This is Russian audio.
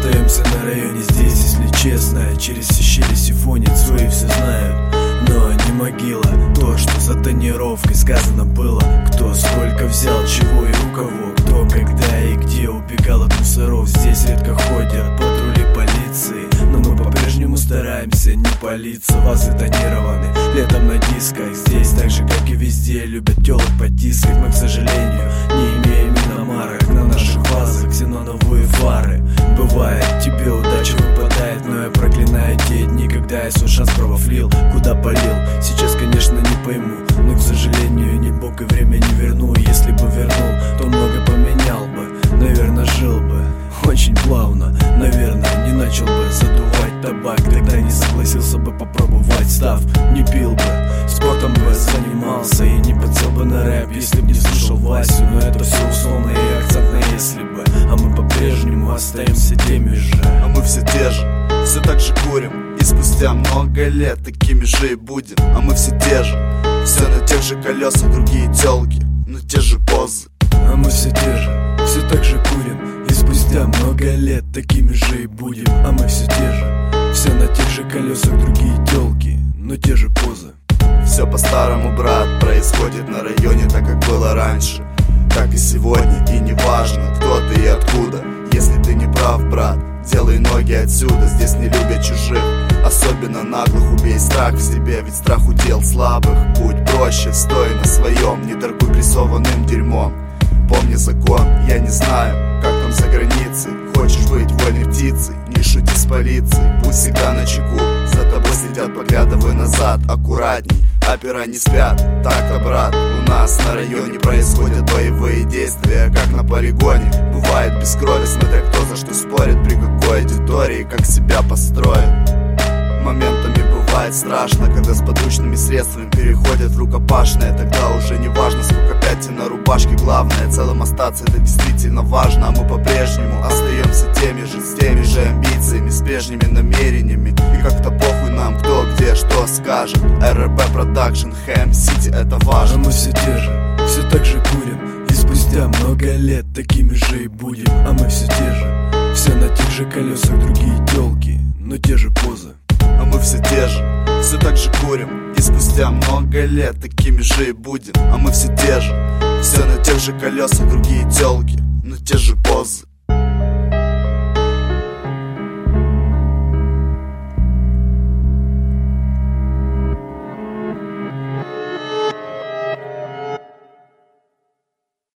Остаемся на районе здесь, если честно. Через все щели сифонит, свои все знают, но не могила. То, что за тонировкой сказано было. Кто сколько взял, чего и у кого. Кто, когда и где убегал от мусоров. Здесь редко ходят патрули полиции, но мы по-прежнему стараемся не палиться. Вазы тонированы летом на дисках. Здесь так же, как и везде, любят телок потискать. Мы, к сожалению, не имеем иномарок на наших вазах, ксеноновые фары. Бывает, тебе удача выпадает, но я проклинаю те дни, когда я свой шанс провафлил. Куда полил? Сейчас, конечно, не пойму, но, к сожалению, ни бог и время не верну. Если бы вернул, то много поменял бы. Наверное, жил бы очень плавно. Наверное, не начал бы задувать табак. Тогда не согласился бы попробовать став. Не пил бы, спортом бы занимался и не подсел бы на рэп, если б не слушал Васю. Но это все условно и акцентно, если бы. А мы по-прежнему остаемся теми же. А мы все те же, все так же курим. И спустя много лет такими же и будем. А мы все те же, все на тех же колесах, другие телки, но те же позы. А мы все те же, все так же курим. И спустя много лет такими же и будем. А мы все те же, все на тех же колесах, другие телки, но те же позы. Все по-старому, брат, происходит на районе так, как было раньше, так и сегодня, и не важно, кто ты и откуда. Если ты не прав, брат, делай ноги отсюда. Здесь не любят чужих, особенно наглых. Убей страх в себе, ведь страх удел слабых. Будь проще, стой на своем, не торгуй прессованным дерьмом. Помни закон, я не знаю, как там за границей. Хочешь быть вольной птицей, не шути с полицией. Будь всегда начеку, за тобой следят, поглядывай назад. Аккуратней, опера не спят. Так-то, брат, у нас на районе происходят боевые действия, как на полигоне. Бывает без крови, смотря кто за что спорит, при какой аудитории, как себя построит. Моментами бывает страшно, когда с подручными средствами переходят в рукопашное. Тогда уже не важно, сколько пятен на рубашке. Главное, целым остаться, это действительно важно. А мы по-прежнему остаемся теми же, с теми же амбициями, с прежними намерениями. И как-то похуй нам, кто где что скажет. РРБ Продакшн, Хэм Сити, это важно. А мы все те же, все так же курим. И спустя много лет такими же и будем. А мы все те же, все на тех же колесах, другие телки, но те же позы. А мы все те же, все так же курим. И спустя много лет такими же и будем. А мы все те же, все на тех же колесах, другие телки, но те же позы.